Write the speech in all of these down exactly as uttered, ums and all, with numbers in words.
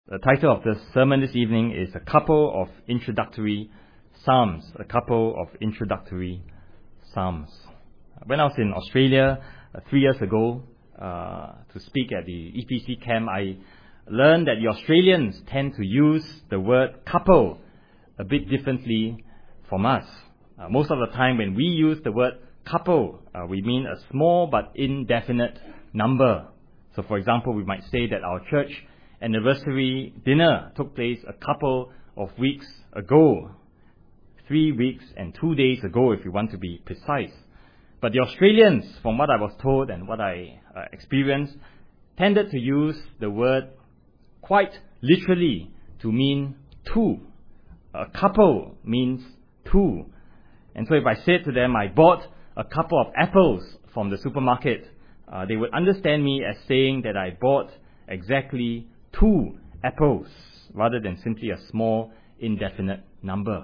The title of the sermon this evening is A Couple of Introductory Psalms. A couple of introductory Psalms. When I was in Australia uh, three years ago uh, to speak at the E P C camp, I learned that the Australians tend to use the word couple a bit differently from us. Uh, most of the time when we use the word couple, uh, we mean a small but indefinite number. So for example, we might say that our church anniversary dinner took place a couple of weeks ago. Three weeks and two days ago, if you want to be precise. But the Australians, from what I was told and what I uh, experienced, tended to use the word quite literally to mean two. A couple means two. And so if I said to them, I bought a couple of apples from the supermarket, uh, they would understand me as saying that I bought exactly two apples, rather than simply a small, indefinite number.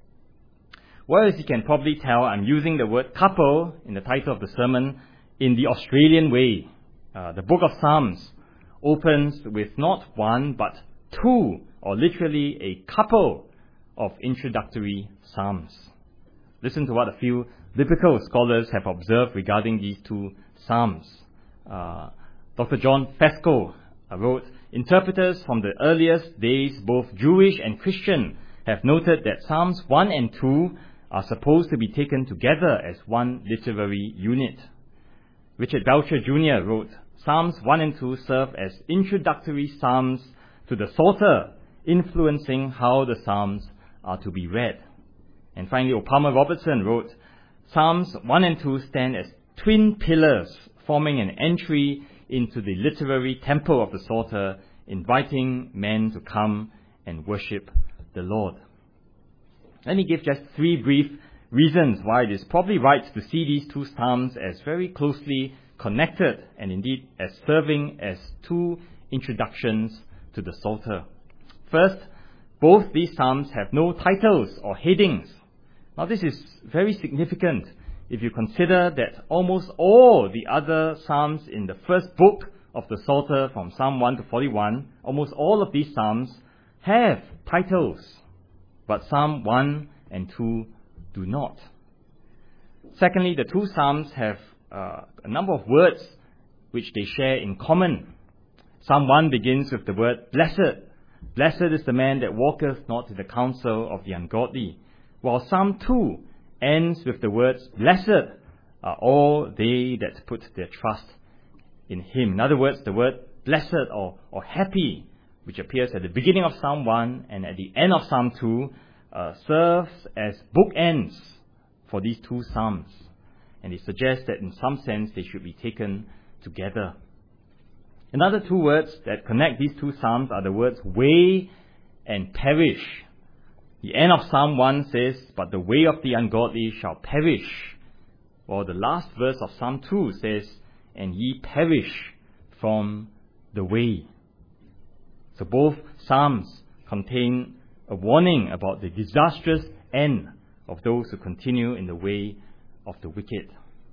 Well, as you can probably tell, I'm using the word couple in the title of the sermon in the Australian way. Uh, the book of Psalms opens with not one, but two, or literally a couple of introductory Psalms. Listen to what a few biblical scholars have observed regarding these two Psalms. Uh, Doctor John Fesko wrote, interpreters from the earliest days, both Jewish and Christian, have noted that Psalms one and two are supposed to be taken together as one literary unit. Richard Belcher Junior wrote, Psalms one and two serve as introductory Psalms to the Psalter, influencing how the Psalms are to be read. And finally, O. Palmer Robertson wrote, Psalms one and two stand as twin pillars, forming an entry into the literary temple of the Psalter, inviting men to come and worship the Lord. Let me give just three brief reasons why it is probably right to see these two Psalms as very closely connected and indeed as serving as two introductions to the Psalter. First, both these Psalms have no titles or headings. Now this is very significant if you consider that almost all the other Psalms in the first book of the Psalter, from Psalm one to forty-one, almost all of these Psalms have titles, but Psalm one and two do not. Secondly, the two Psalms have uh, a number of words which they share in common. Psalm one begins with the word blessed. Blessed is the man that walketh not in the counsel of the ungodly. While Psalm two ends with the words, blessed are all they that put their trust in him. In other words, the word blessed or, or happy, which appears at the beginning of Psalm one and at the end of Psalm two, uh, serves as bookends for these two Psalms. And it suggests that in some sense they should be taken together. Another two words that connect these two Psalms are the words way and perish. The end of Psalm one says, but the way of the ungodly shall perish. While the last verse of Psalm two says, and ye perish from the way. So both Psalms contain a warning about the disastrous end of those who continue in the way of the wicked.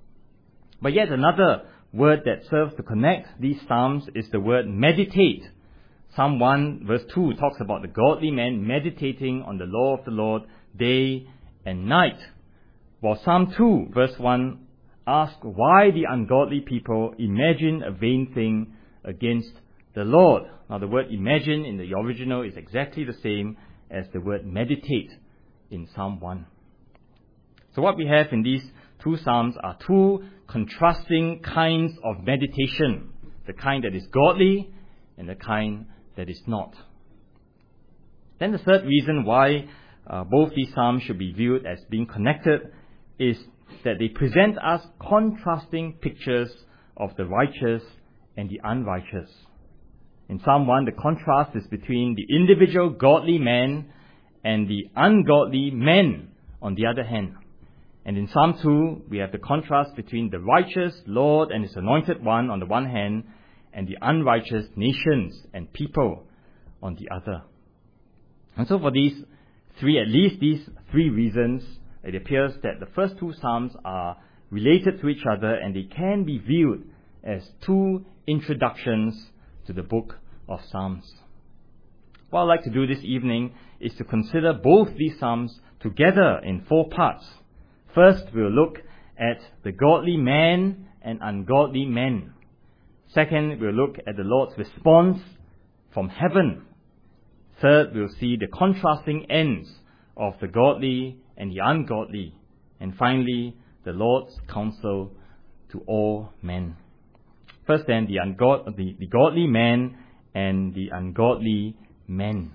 But yet another word that serves to connect these Psalms is the word meditate. Psalm one verse two talks about the godly man meditating on the law of the Lord day and night. While Psalm two verse one asks why the ungodly people imagine a vain thing against the Lord. Now the word imagine in the original is exactly the same as the word meditate in Psalm one. So what we have in these two Psalms are two contrasting kinds of meditation. The kind that is godly and the kind that is not. Then the third reason why uh, both these Psalms should be viewed as being connected is that they present us contrasting pictures of the righteous and the unrighteous. In Psalm one, the contrast is between the individual godly man and the ungodly men on the other hand. And in Psalm two, we have the contrast between the righteous Lord and His anointed one on the one hand, and the unrighteous nations and people on the other. And so for these three, at least these three reasons, it appears that the first two Psalms are related to each other and they can be viewed as two introductions to the book of Psalms. What I'd like to do this evening is to consider both these psalms together in four parts. First, we'll look at the godly man and ungodly men. Second, we'll look at the Lord's response from heaven. Third, we'll see the contrasting ends of the godly and the ungodly. And finally, the Lord's counsel to all men. First then, the, ungod- the, the godly man and the ungodly men.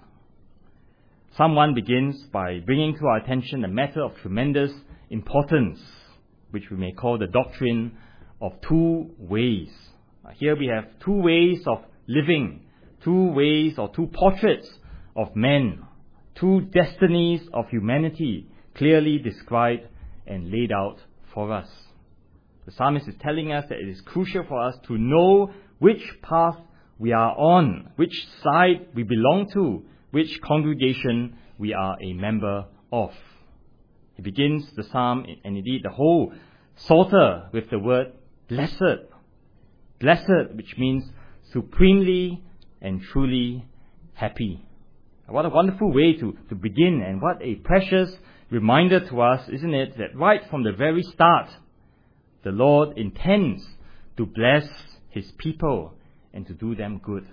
Psalm one begins by bringing to our attention a matter of tremendous importance, which we may call the doctrine of two ways. Here we have two ways of living, two ways or two portraits of men, two destinies of humanity clearly described and laid out for us. The psalmist is telling us that it is crucial for us to know which path we are on, which side we belong to, which congregation we are a member of. He begins the psalm, and indeed the whole psalter, with the word blessed. Blessed, which means supremely and truly happy. What a wonderful way to, to begin, and what a precious reminder to us, isn't it, that right from the very start, the Lord intends to bless His people and to do them good.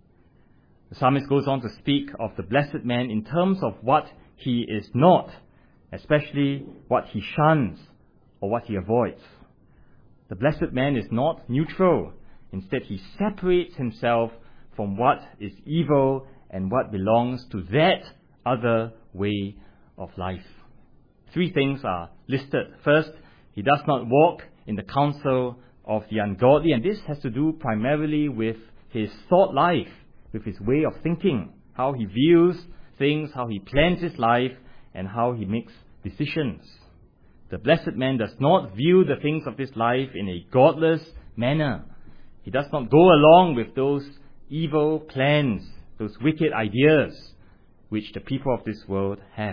The psalmist goes on to speak of the blessed man in terms of what he is not, especially what he shuns or what he avoids. The blessed man is not neutral. Instead, he separates himself from what is evil and what belongs to that other way of life. Three things are listed. First, he does not walk in the counsel of the ungodly, and this has to do primarily with his thought life, with his way of thinking, how he views things, how he plans his life, and how he makes decisions. The blessed man does not view the things of this life in a godless manner. He does not go along with those evil plans, those wicked ideas which the people of this world have.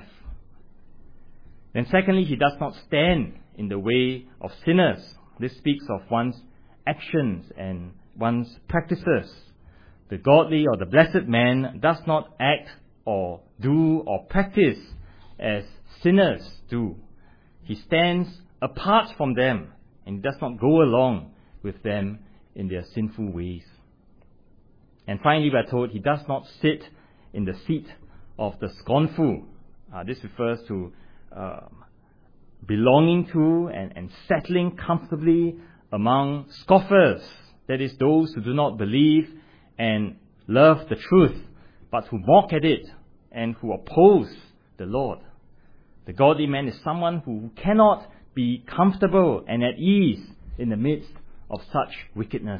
Then secondly, he does not stand in the way of sinners. This speaks of one's actions and one's practices. The godly or the blessed man does not act or do or practice as sinners do. He stands apart from them and does not go along with them in their sinful ways. And finally, we are told he does not sit in the seat of the scornful. Uh, this refers to uh, belonging to and, and settling comfortably among scoffers, that is, those who do not believe and love the truth, but who mock at it and who oppose the Lord. The godly man is someone who cannot be comfortable and at ease in the midst of such wickedness.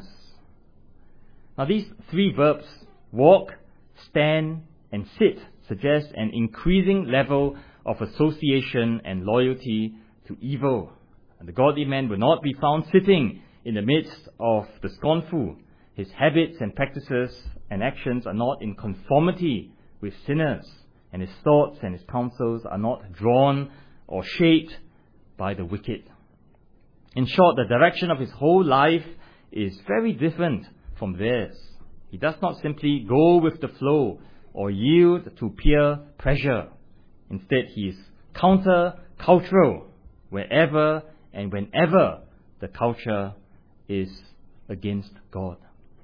Now, these three verbs, walk, stand, and sit, suggest an increasing level of association and loyalty to evil. And the godly man will not be found sitting in the midst of the scornful. His habits and practices and actions are not in conformity with sinners, and his thoughts and his counsels are not drawn or shaped by the wicked. In short, the direction of his whole life is very different from theirs. He does not simply go with the flow or yield to peer pressure. Instead, he is counter-cultural wherever and whenever the culture is against God.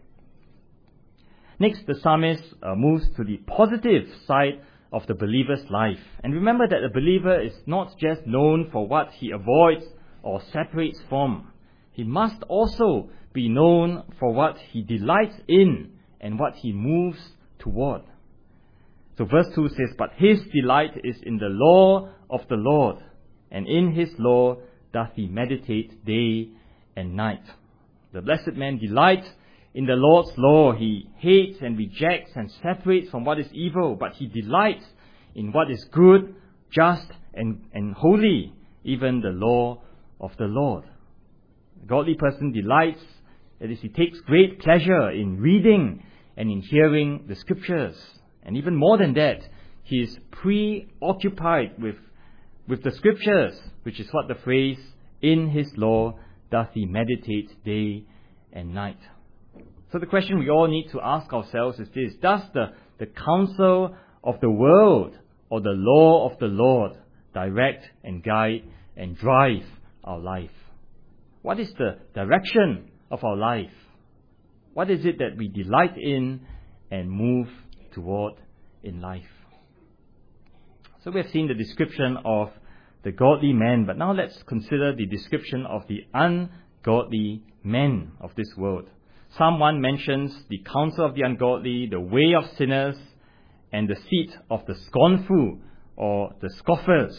Next, the psalmist uh, moves to the positive side of the believer's life. And remember that a believer is not just known for what he avoids or separates from. He must also be known for what he delights in and what he moves toward. So verse two says, "But his delight is in the law of the Lord, and in his law doth he meditate day and night." The blessed man delights in the Lord's law. He hates and rejects and separates from what is evil, but he delights in what is good, just, and, and holy, even the law of the Lord. A godly person delights, that is, he takes great pleasure in reading and in hearing the Scriptures. And even more than that, he is preoccupied with, with the Scriptures, which is what the phrase, "in his law doth he meditate day and night." So the question we all need to ask ourselves is this: does the, the counsel of the world or the law of the Lord direct and guide and drive our life? What is the direction of our life? What is it that we delight in and move toward in life? So we have seen the description of the godly man, but now let's consider the description of the ungodly men of this world. Psalm one mentions the counsel of the ungodly, the way of sinners, and the seat of the scornful or the scoffers.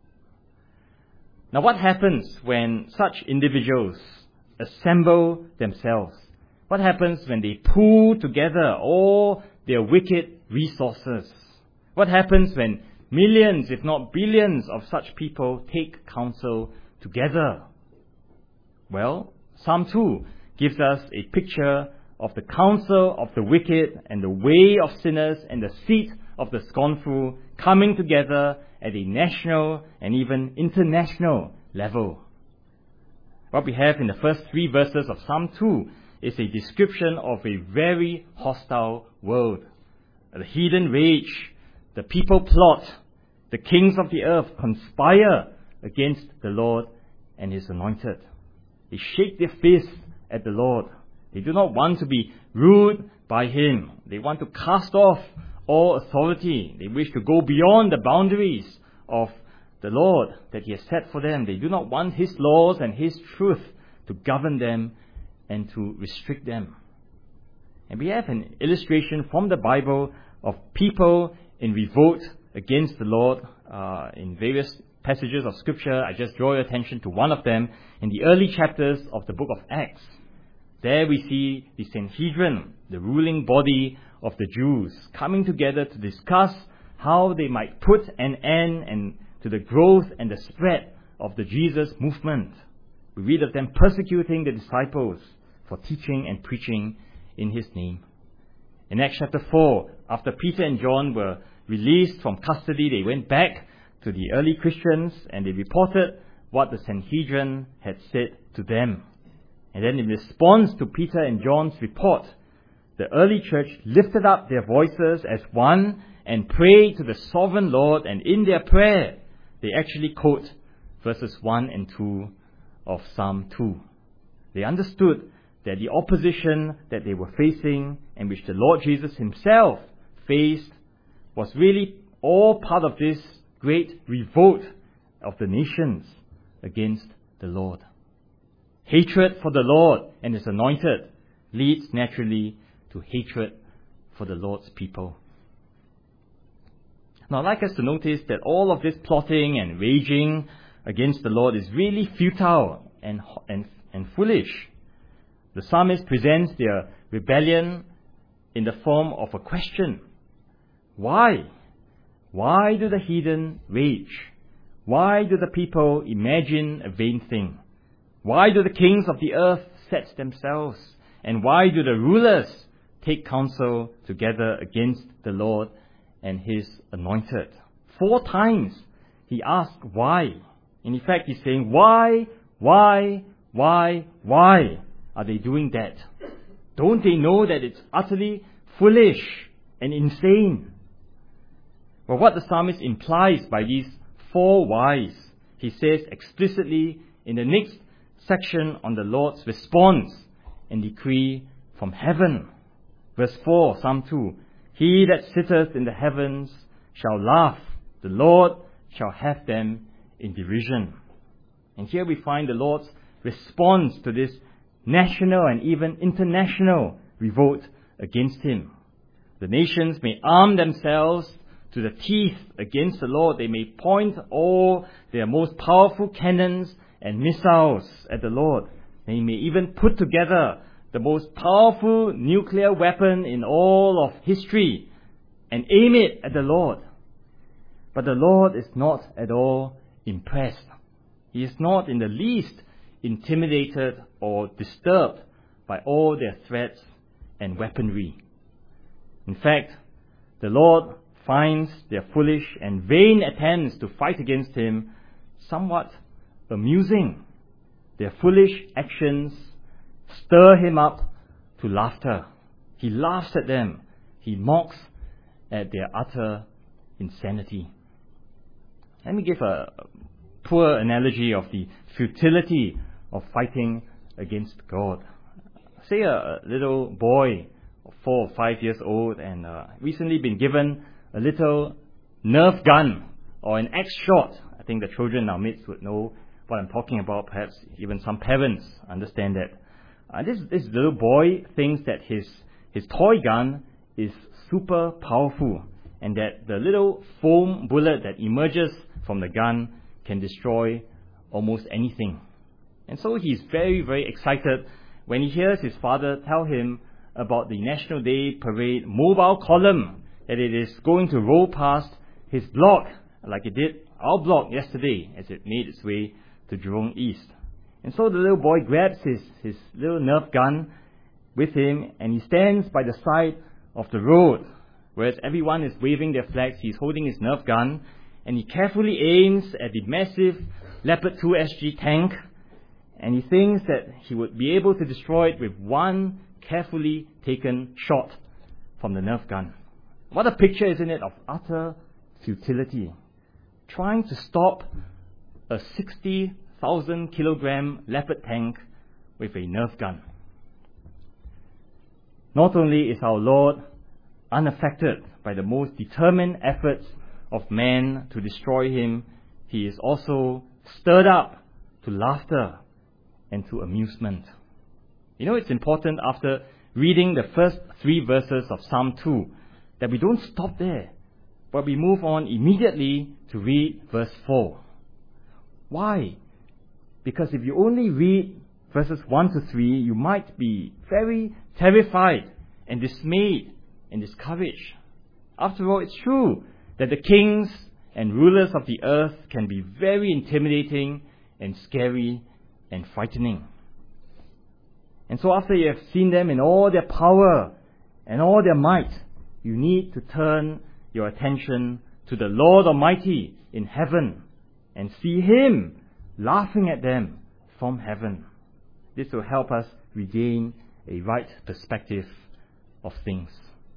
Now what happens when such individuals assemble themselves? What happens when they pool together all their wicked resources? What happens when millions, if not billions, of such people take counsel together? Well, Psalm two gives us a picture of the counsel of the wicked and the way of sinners and the seat of the scornful coming together at a national and even international level. What we have in the first three verses of Psalm two is a description of a very hostile world. The heathen rage, the people plot, the kings of the earth conspire against the Lord and His anointed. They shake their fists at the Lord. They do not want to be ruled by Him. They want to cast off all authority. They wish to go beyond the boundaries of the Lord that He has set for them. They do not want His laws and His truth to govern them and to restrict them. And we have an illustration from the Bible of people in revolt against the Lord uh, in various passages of Scripture. I just draw your attention to one of them in the early chapters of the book of Acts. There we see the Sanhedrin, the ruling body of the Jews, coming together to discuss how they might put an end and to the growth and the spread of the Jesus movement. We read of them persecuting the disciples for teaching and preaching in His name. In Acts chapter four, after Peter and John were released from custody, they went back to the early Christians and they reported what the Sanhedrin had said to them. And then in response to Peter and John's report, the early church lifted up their voices as one and prayed to the sovereign Lord, and in their prayer, they actually quote verses one and two of Psalm two. They understood that the opposition that they were facing and which the Lord Jesus Himself faced was really all part of this great revolt of the nations against the Lord. Hatred for the Lord and His anointed leads naturally to hatred for the Lord's people. Now, I'd like us to notice that all of this plotting and raging against the Lord is really futile and, and, and foolish. The psalmist presents their rebellion in the form of a question. Why? Why do the heathen rage? Why do the people imagine a vain thing? Why do the kings of the earth set themselves? And why do the rulers take counsel together against the Lord and His anointed? Four times he asked why. And in fact, he's saying, why, why, why, why are they doing that? Don't they know that it's utterly foolish and insane? Well, what the psalmist implies by these four whys, he says explicitly in the next section on the Lord's response and decree from heaven. Verse four, Psalm two, He that sitteth in the heavens shall laugh, the Lord shall have them in derision. And here we find the Lord's response to this national and even international revolt against Him. The nations may arm themselves to the teeth against the Lord. They may point all their most powerful cannons and missiles at the Lord. They may even put together the most powerful nuclear weapon in all of history and aim it at the Lord. But the Lord is not at all impressed. He is not in the least intimidated or disturbed by all their threats and weaponry. In fact, the Lord finds their foolish and vain attempts to fight against Him somewhat amusing. Their foolish actions stir Him up to laughter. He laughs at them. He mocks at their utter insanity. Let me give a poor analogy of the futility of fighting against God. Say a little boy, four or five years old, and uh, recently been given a little Nerf gun or an X shot. I think the children in our midst would know what I'm talking about. Perhaps even some parents understand that. Uh, this this little boy thinks that his his toy gun is super powerful, and that the little foam bullet that emerges from the gun can destroy almost anything. And so he's very, very excited when he hears his father tell him about the National Day Parade mobile column, that it is going to roll past his block, like it did our block yesterday as it made its way to Jurong East. And so the little boy grabs his, his little Nerf gun with him, and he stands by the side of the road. Whereas everyone is waving their flags, he's holding his Nerf gun, and he carefully aims at the massive Leopard two S G tank, and he thinks that he would be able to destroy it with one carefully taken shot from the Nerf gun. What a picture, isn't it, of utter futility. Trying to stop a sixty thousand kilogram Leopard tank with a Nerf gun. Not only is our Lord unaffected by the most determined efforts of man to destroy him, he is also stirred up to laughter and to amusement. You know, it's important after reading the first three verses of Psalm two that we don't stop there, but we move on immediately to read verse four. Why? Because if you only read verses one to three, you might be very terrified and dismayed and discouraged. After all, it's true that the kings and rulers of the earth can be very intimidating and scary and frightening. And so after you have seen them in all their power and all their might, you need to turn your attention to the Lord Almighty in heaven and see Him laughing at them from heaven. This will help us regain a right perspective of things.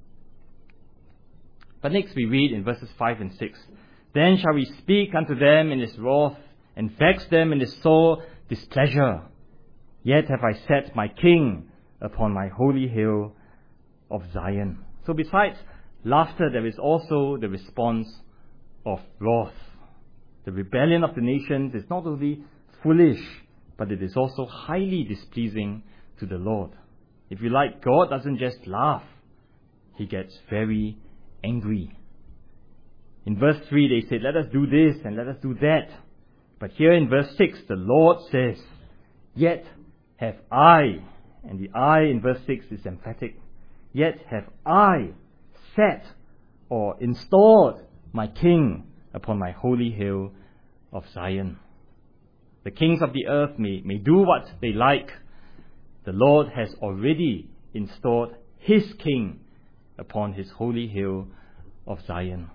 But next we read in verses five and six, "Then shall we speak unto them in His wrath, and vex them in His sore displeasure. Yet have I set my King upon my holy hill of Zion." So besides laughter, there is also the response of wrath. The rebellion of the nations is not only foolish, but it is also highly displeasing to the Lord. If you like, God doesn't just laugh, He gets very angry. In verse three they said, "Let us do this and let us do that." But here in verse six, the Lord says, "Yet have I," and the I in verse six is emphatic, "Yet have I set or installed my King upon my holy hill of Zion." The kings of the earth may, may do what they like. The Lord has already installed His King upon His holy hill of Zion.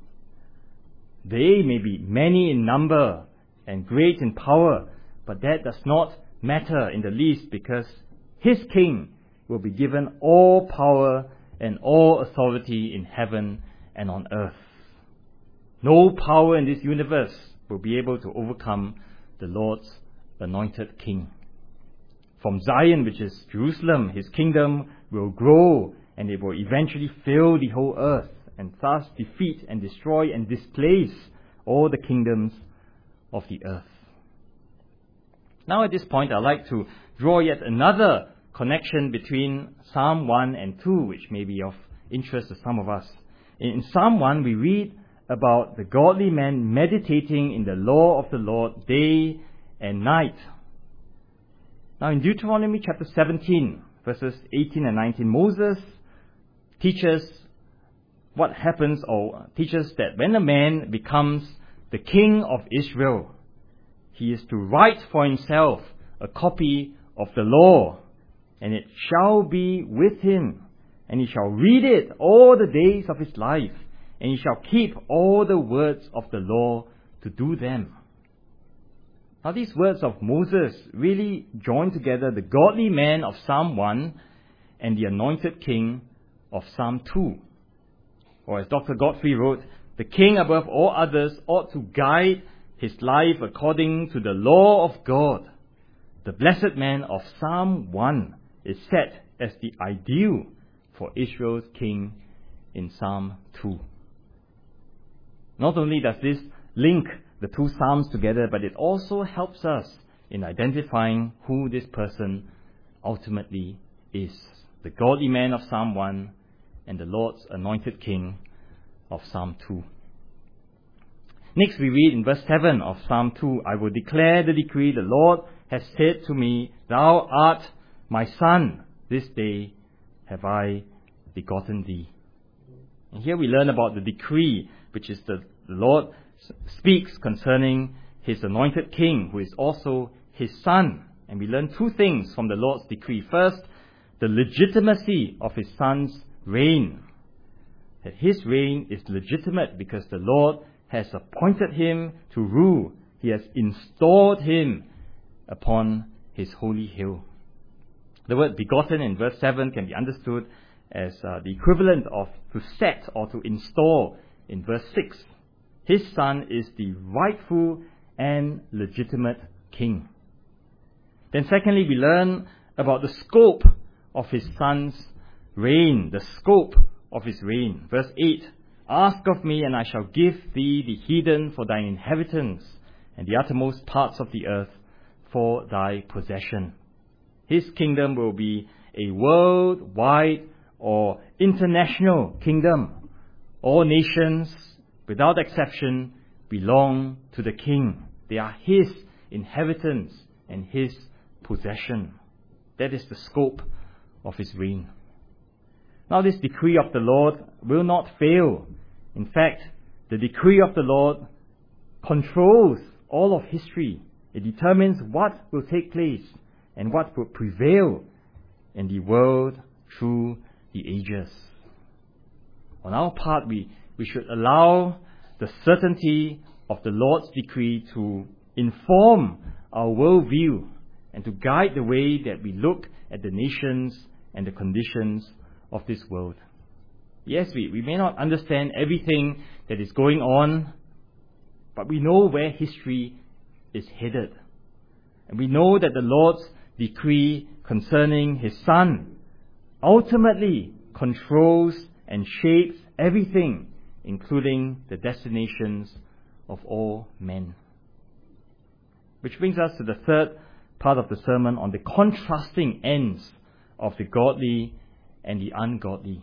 They may be many in number and great in power, but that does not matter in the least, because His King will be given all power and all authority in heaven and on earth. No power in this universe will be able to overcome the Lord's anointed King. From Zion, which is Jerusalem, His kingdom will grow, and it will eventually fill the whole earth, and thus defeat and destroy and displace all the kingdoms of the earth. Now at this point, I'd like to draw yet another connection between Psalm one and two, which may be of interest to some of us. In Psalm one, we read about the godly man meditating in the law of the Lord day and night. Now in Deuteronomy chapter seventeen, verses eighteen and nineteen, Moses teaches what happens, or teaches that when a man becomes the king of Israel, he is to write for himself a copy of the law, and it shall be with him, and he shall read it all the days of his life, and he shall keep all the words of the law to do them. Now these words of Moses really join together the godly man of Psalm one and the anointed king of Psalm two. Or as Doctor Godfrey wrote, the king above all others ought to guide his life according to the law of God. The blessed man of Psalm one is set as the ideal for Israel's king in Psalm two. Not only does this link the two Psalms together, but it also helps us in identifying who this person ultimately is. The godly man of Psalm one and the Lord's anointed king of Psalm two. Next we read in verse seven of Psalm two, I will declare the decree, the Lord has said to me, Thou art my son, this day have I begotten thee. And here we learn about the decree, which is the, the Lord speaks concerning his anointed king, who is also his son. And we learn two things from the Lord's decree. First, the legitimacy of his son's reign. That his reign is legitimate because the Lord has appointed him to rule. He has installed him upon his holy hill. The word begotten in verse seven can be understood as uh, the equivalent of to set or to install in verse six. His son is the rightful and legitimate king. Then secondly, we learn about the scope of his son's reign, the scope of his reign. Verse eight, Ask of me, and I shall give thee the heathen for thine inheritance, and the uttermost parts of the earth for thy possession. His kingdom will be a worldwide or international kingdom. All nations, without exception, belong to the king. They are his inheritance and his possession. That is the scope of his reign. Now this decree of the Lord will not fail. In fact, the decree of the Lord controls all of history. It determines what will take place and what will prevail in the world through the ages. On our part, we, we should allow the certainty of the Lord's decree to inform our worldview and to guide the way that we look at the nations and the conditions of this world. Yes, we, we may not understand everything that is going on, but we know where history is headed. And we know that the Lord's decree concerning his son ultimately controls and shapes everything, including the destinations of all men. Which brings us to the third part of the sermon on the contrasting ends of the godly and the ungodly.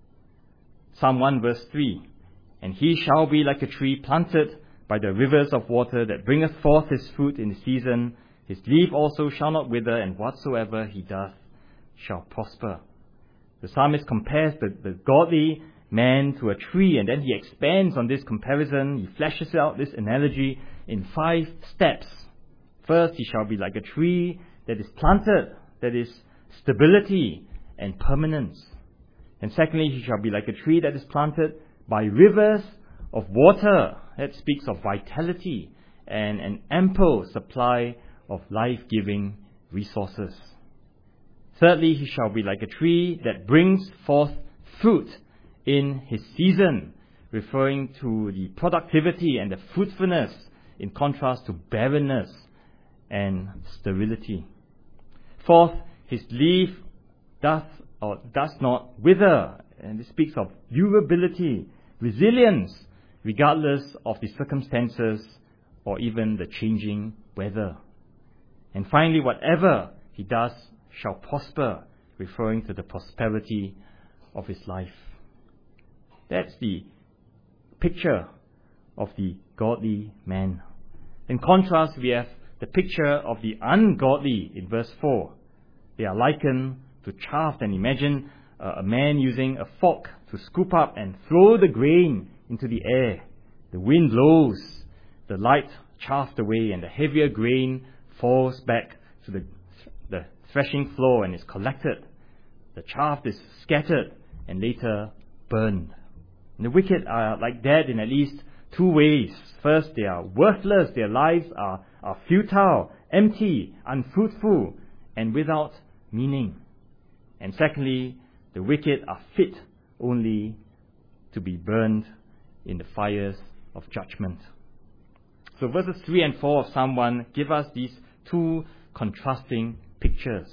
Psalm one verse three, And he shall be like a tree planted by the rivers of water that bringeth forth his fruit in the season. His leaf also shall not wither, and whatsoever he doth shall prosper. The psalmist compares the, the godly man to a tree, and then he expands on this comparison. He fleshes out this analogy in five steps. First, he shall be like a tree that is planted, that is stability and permanence. And secondly, he shall be like a tree that is planted by rivers of water. That speaks of vitality and an ample supply of life-giving resources. Thirdly, he shall be like a tree that brings forth fruit in his season, referring to the productivity and the fruitfulness in contrast to barrenness and sterility. Fourth, his leaf doth or does not wither, and this speaks of durability, resilience, regardless of the circumstances or even the changing weather. And finally, whatever he does shall prosper, referring to the prosperity of his life. That's the picture of the godly man. In contrast, we have the picture of the ungodly in verse four. They are likened to chaff. And imagine uh, a man using a fork to scoop up and throw the grain into the air. The wind blows, the light chaffed away, and the heavier grain falls back to the, the threshing floor and is collected. The chaff is scattered and later burned. And the wicked are like that in at least two ways. First, they are worthless. Their lives are, are futile, empty, unfruitful, and without meaning. And secondly, the wicked are fit only to be burned in the fires of judgment. So verses three and four of Psalm one give us these two contrasting pictures.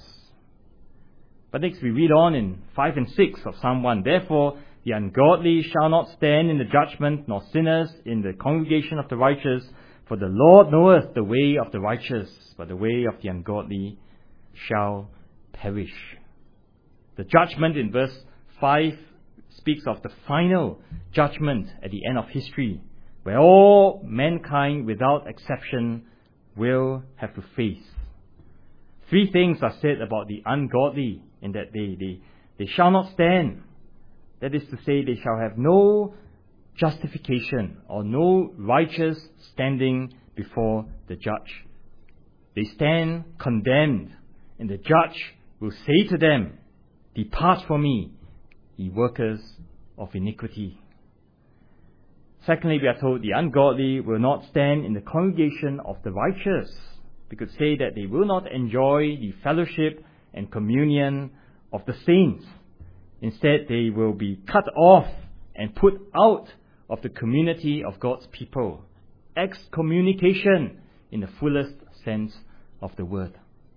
But next we read on in five and six of Psalm one. Therefore, the ungodly shall not stand in the judgment, nor sinners in the congregation of the righteous. For the Lord knoweth the way of the righteous, but the way of the ungodly shall perish. The judgment in verse five speaks of the final judgment at the end of history, where all mankind without exception will have to face. Three things are said about the ungodly in that day. They, they shall not stand. That is to say, they shall have no justification or no righteous standing before the judge. They stand condemned, and the judge will say to them, "Depart from me, ye workers of iniquity." Secondly, we are told the ungodly will not stand in the congregation of the righteous. We could say that they will not enjoy the fellowship and communion of the saints. Instead, they will be cut off and put out of the community of God's people. Excommunication in the fullest sense of the word.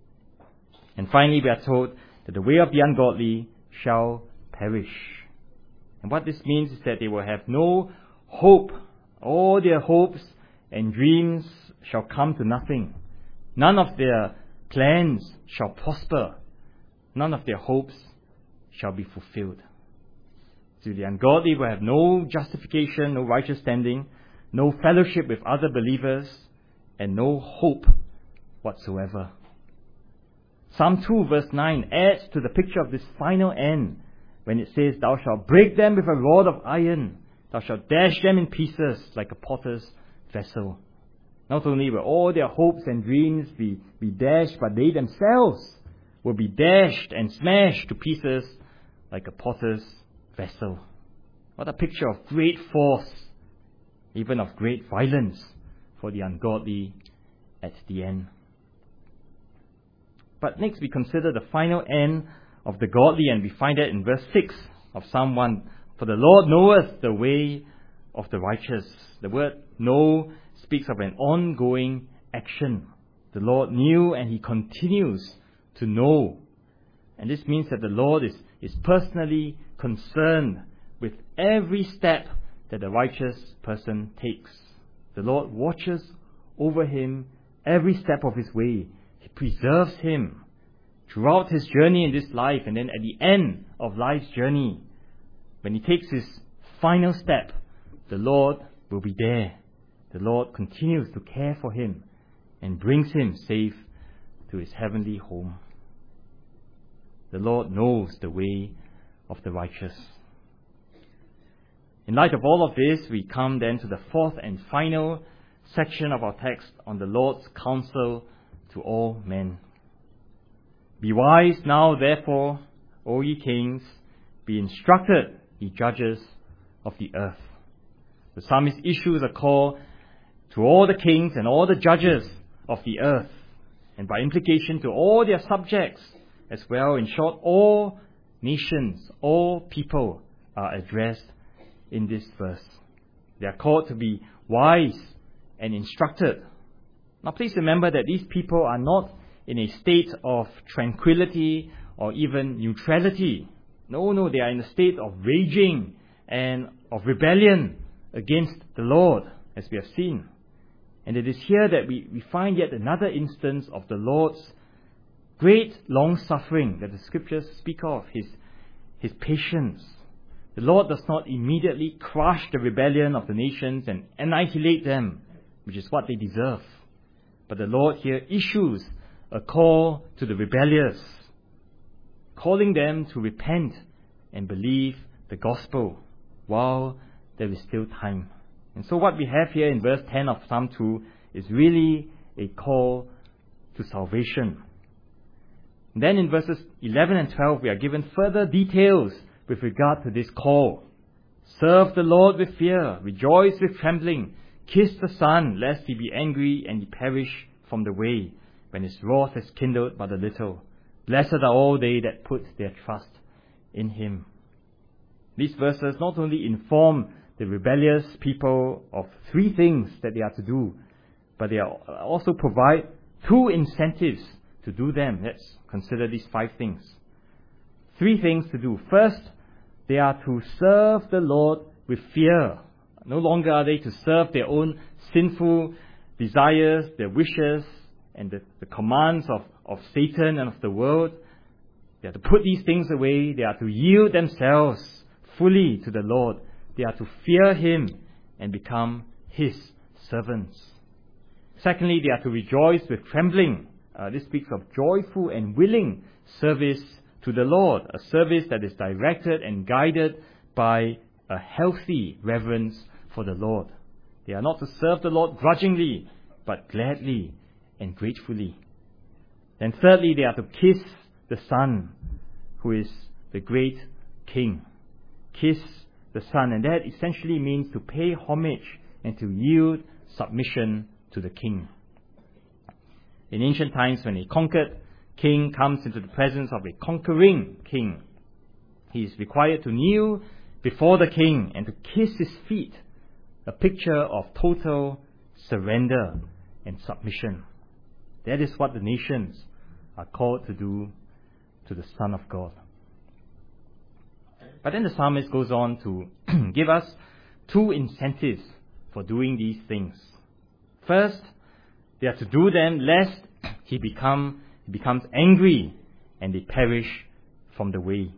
And finally, we are told that the way of the ungodly shall perish. And what this means is that they will have no hope. All their hopes and dreams shall come to nothing. None of their plans shall prosper. None of their hopes shall be fulfilled. So the ungodly will have no justification, no righteous standing, no fellowship with other believers, and no hope whatsoever. Psalm two verse nine adds to the picture of this final end when it says, "Thou shalt break them with a rod of iron. Thou shalt dash them in pieces like a potter's vessel." Not only will all their hopes and dreams be, be dashed, but they themselves will be dashed and smashed to pieces like a potter's vessel. What a picture of great force, even of great violence for the ungodly at the end. But next we consider the final end of the godly, and we find that in verse six of Psalm one. "For the Lord knoweth the way of the righteous." The word know speaks of an ongoing action. The Lord knew and He continues to know. And this means that the Lord is, is personally concerned with every step that the righteous person takes. The Lord watches over him every step of his way. He preserves him throughout his journey in this life, and then at the end of life's journey, when he takes his final step, the Lord will be there. The Lord continues to care for him and brings him safe to his heavenly home. The Lord knows the way of the righteous. In light of all of this, we come then to the fourth and final section of our text on the Lord's counsel to all men. "Be wise now, therefore, O ye kings, be instructed, ye judges of the earth." The psalmist issues a call to all the kings and all the judges of the earth, and by implication to all their subjects as well. In short, all nations, all people are addressed in this verse. They are called to be wise and instructed. Now please remember that these people are not in a state of tranquility or even neutrality. No, no, they are in a state of raging and of rebellion against the Lord, as we have seen. And it is here that we, we find yet another instance of the Lord's great long-suffering that the Scriptures speak of, His, His patience. The Lord does not immediately crush the rebellion of the nations and annihilate them, which is what they deserve. But the Lord here issues a call to the rebellious, calling them to repent and believe the gospel while there is still time. And so what we have here in verse ten of Psalm two is really a call to salvation. And then in verses eleven and twelve, we are given further details with regard to this call. "Serve the Lord with fear, rejoice with trembling, kiss the Son, lest he be angry and ye perish from the way, when his wrath is kindled but a little. Blessed are all they that put their trust in him. These verses not only inform the rebellious people of three things that they are to do, but they also provide two incentives to do them. Let's consider these five things. Three things to do. First, they are to serve the Lord with fear. No longer are they to serve their own sinful desires, their wishes, and the, the commands of, of Satan and of the world. They are to put these things away. They are to yield themselves fully to the Lord. They are to fear him and become his servants. Secondly, they are to rejoice with trembling. Uh, this speaks of joyful and willing service to the Lord, a service that is directed and guided by a healthy reverence for the Lord. They are not to serve the Lord grudgingly, but gladly and gratefully. Then thirdly, they are to kiss the Son, who is the great King. Kiss the Son, and that essentially means to pay homage and to yield submission to the King. In ancient times, when a conquered king comes into the presence of a conquering king, he is required to kneel before the king and to kiss his feet, a picture of total surrender and submission. That is what the nations are called to do to the Son of God. But then the psalmist goes on to give us two incentives for doing these things. First, they are to do them lest he become he becomes angry and they perish from the way.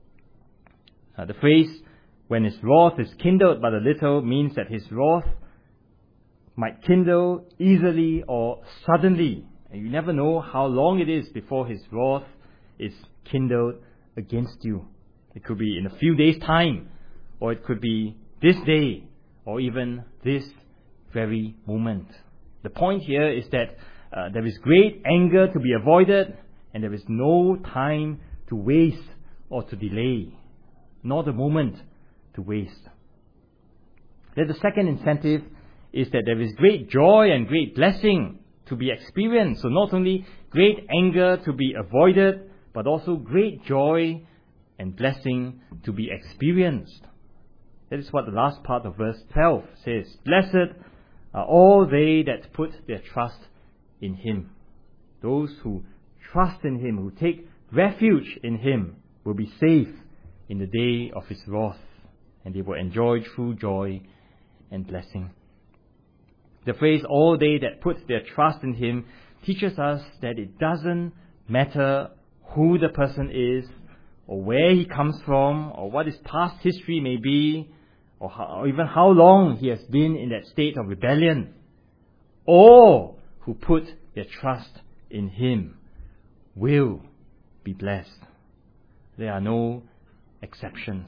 Uh, the phrase, when his wrath is kindled but a little, means that his wrath might kindle easily or suddenly. And you never know how long it is before his wrath is kindled against you. It could be in a few days' time, or it could be this day, or even this very moment. The point here is that uh, there is great anger to be avoided, and there is no time to waste or to delay, not a moment to waste. Then the second incentive is that there is great joy and great blessing to be experienced. So not only great anger to be avoided, but also great joy and blessing to be experienced. That is what the last part of verse twelve says. Blessed are all they that put their trust in him. Those who trust in him, who take refuge in him, will be safe in the day of his wrath, and they will enjoy true joy and blessing. The phrase, all they that put their trust in him, teaches us that it doesn't matter who the person is, or where he comes from, or what his past history may be, or, how, or even how long he has been in that state of rebellion. All who put their trust in him will be blessed. There are no exceptions.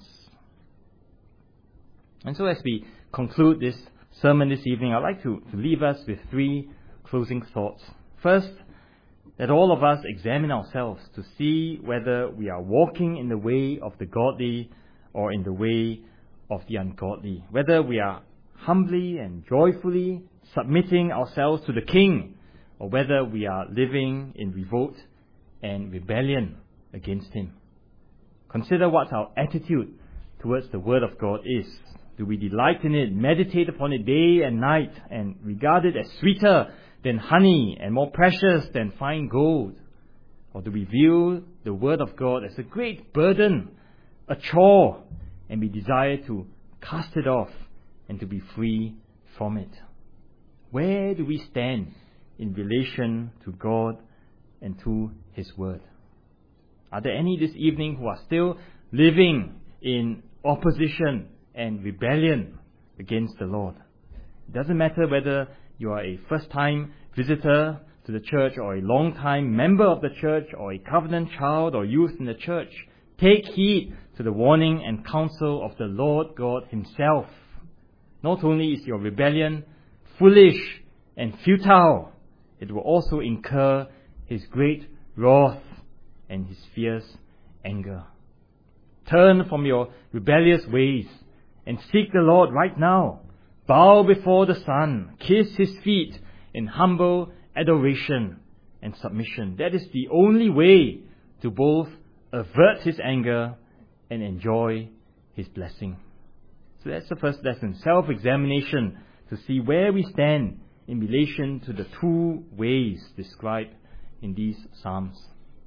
And so as we conclude this sermon this evening, I'd like to, to leave us with three closing thoughts. First, that all of us examine ourselves to see whether we are walking in the way of the godly or in the way of the ungodly. Whether we are humbly and joyfully submitting ourselves to the King, or whether we are living in revolt and rebellion against him. Consider what our attitude towards the Word of God is. Do we delight in it, meditate upon it day and night, and regard it as sweeter than honey and more precious than fine gold? Or do we view the Word of God as a great burden, a chore, and we desire to cast it off and to be free from it? Where do we stand in relation to God and to His Word? Are there any this evening who are still living in opposition and rebellion against the Lord? It doesn't matter whether you are a first-time visitor to the church or a long-time member of the church or a covenant child or youth in the church. Take heed to the warning and counsel of the Lord God Himself. Not only is your rebellion foolish and futile, it will also incur His great wrath and His fierce anger. Turn from your rebellious ways and seek the Lord right now. Bow before the Son, kiss His feet in humble adoration and submission. That is the only way to to both avert His anger and enjoy His blessing. So that's the first lesson, self-examination, to see where we stand in relation to the two ways described in these Psalms.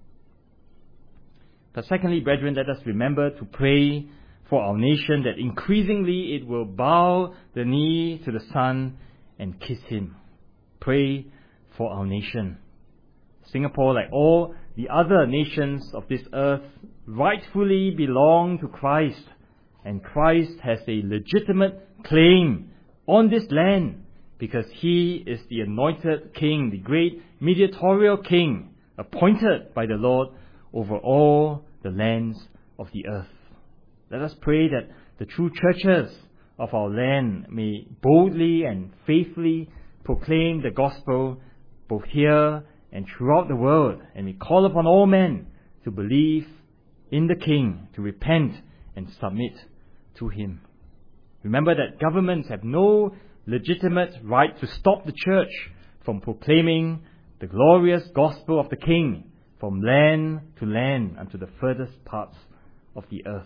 But secondly, brethren, let us remember to pray for our nation that increasingly it will bow the knee to the Son and kiss Him. Pray for our nation. Singapore, like all the other nations of this earth, rightfully belong to Christ, and Christ has a legitimate claim on this land because He is the anointed King, the great mediatorial King, appointed by the Lord over all the lands of the earth. Let us pray that the true churches of our land may boldly and faithfully proclaim the gospel both here and throughout the world, and we call upon all men to believe in the King, to repent and submit to Him. Remember that governments have no legitimate right to stop the church from proclaiming the glorious gospel of the King from land to land unto the furthest parts of the earth.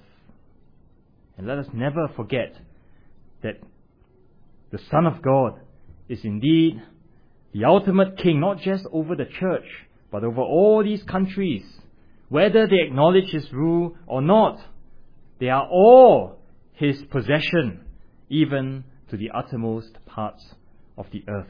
And let us never forget that the Son of God is indeed the ultimate King, not just over the church, but over all these countries. Whether they acknowledge His rule or not, they are all His possession, even to the uttermost parts of the earth.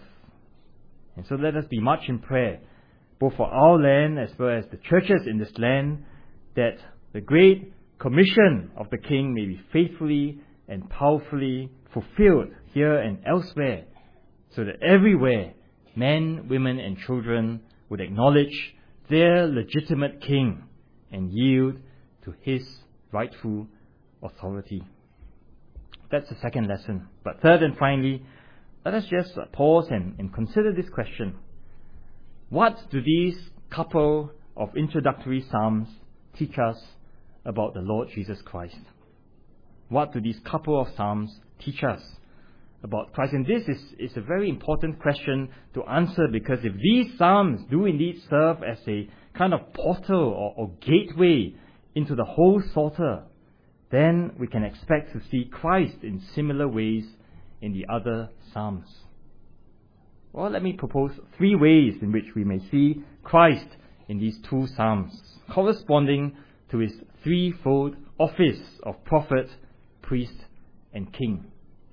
And so let us be much in prayer, both for our land as well as the churches in this land, that the great commission of the King may be faithfully and powerfully fulfilled here and elsewhere, so that everywhere men, women and children would acknowledge their legitimate King and yield to His rightful authority. That's the second lesson. But third and finally, let us just pause and, and consider this question. What do these couple of introductory Psalms teach us about the Lord Jesus Christ? What do these couple of Psalms teach us about Christ? And this is, is a very important question to answer, because if these Psalms do indeed serve as a kind of portal or, or gateway into the whole Psalter, then we can expect to see Christ in similar ways in the other Psalms. Well, let me propose three ways in which we may see Christ in these two Psalms, corresponding to His threefold office of prophet, priest, and king.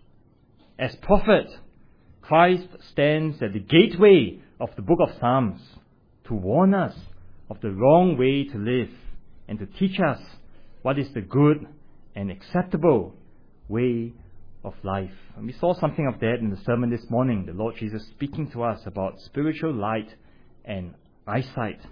As prophet, Christ stands at the gateway of the book of Psalms to warn us of the wrong way to live and to teach us what is the good and acceptable way of life. And we saw something of that in the sermon this morning, the Lord Jesus speaking to us about spiritual light and eyesight.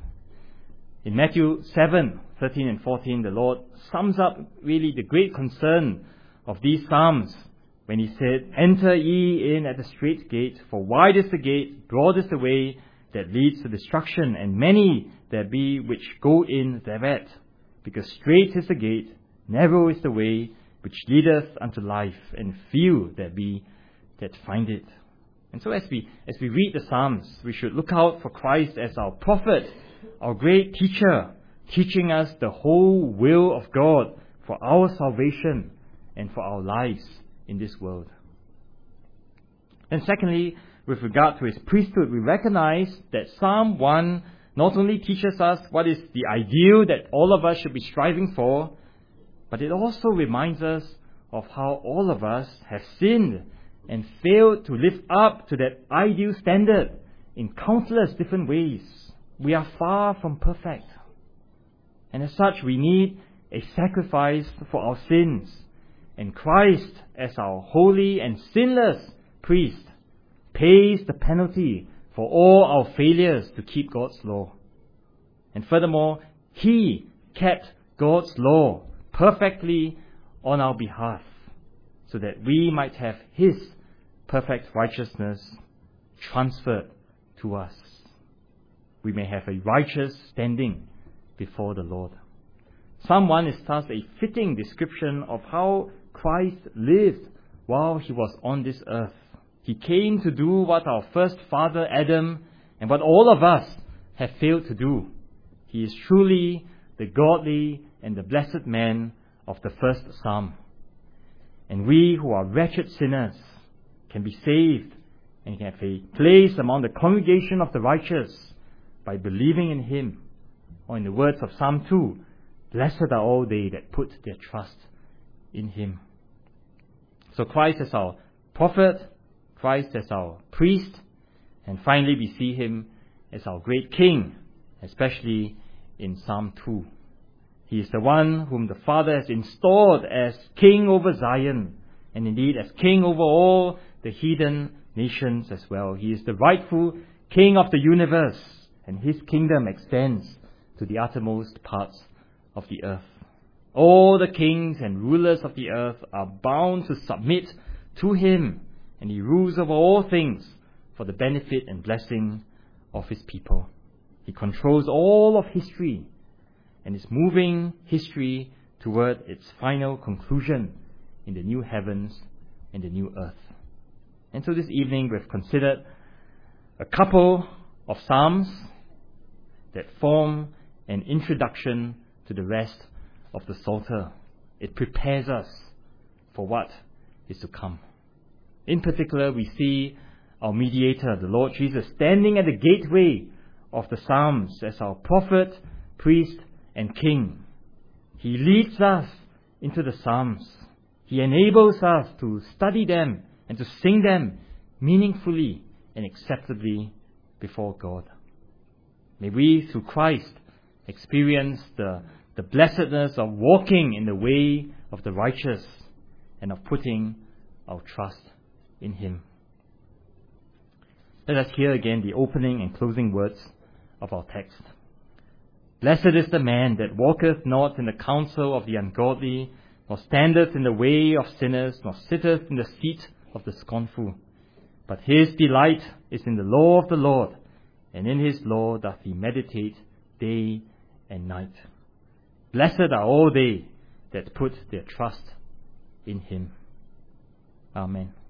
In Matthew seven, thirteen and fourteen, the Lord sums up really the great concern of these Psalms when He said, "Enter ye in at the strait gate, for wide is the gate, broad is the way that leads to destruction, and many there be which go in thereat. Because strait is the gate, narrow is the way which leadeth unto life, and few there be that find it." And so as we as we read the Psalms, we should look out for Christ as our prophet, our great teacher, teaching us the whole will of God for our salvation and for our lives in this world. And secondly, with regard to His priesthood, we recognize that Psalm one not only teaches us what is the ideal that all of us should be striving for, but it also reminds us of how all of us have sinned and failed to live up to that ideal standard in countless different ways. We are far from perfect. And as such, we need a sacrifice for our sins. And Christ, as our holy and sinless priest, pays the penalty for all our failures to keep God's law. And furthermore, He kept God's law perfectly on our behalf, so that we might have His perfect righteousness transferred to us. We may have a righteous standing before the Lord. Psalm one is thus a fitting description of how Christ lived while He was on this earth. He came to do what our first father Adam and what all of us have failed to do. He is truly the godly and the blessed man of the first psalm. And we who are wretched sinners can be saved and can have a place among the congregation of the righteous by believing in Him. Or in the words of Psalm two, blessed are all they that put their trust in Him. So Christ as our prophet, Christ as our priest, and finally we see Him as our great King, especially in Psalm two. He is the one whom the Father has installed as King over Zion, and indeed as King over all the heathen nations as well. He is the rightful King of the universe, and His kingdom extends to the uttermost parts of the earth. All the kings and rulers of the earth are bound to submit to Him, and He rules over all things for the benefit and blessing of His people. He controls all of history and is moving history toward its final conclusion in the new heavens and the new earth. And so this evening we've considered a couple of psalms that form an introduction to the rest of the Psalter. It prepares us for what is to come. In particular, we see our mediator, the Lord Jesus, standing at the gateway of the Psalms as our prophet, priest, and king. He leads us into the Psalms. He enables us to study them and to sing them meaningfully and acceptably before God. May we, through Christ, experience the, the blessedness of walking in the way of the righteous and of putting our trust in Him. Let us hear again the opening and closing words of our text. Blessed is the man that walketh not in the counsel of the ungodly, nor standeth in the way of sinners, nor sitteth in the seat of the scornful. But his delight is in the law of the Lord, and in His law doth he meditate day and night. Blessed are all they that put their trust in Him. Amen.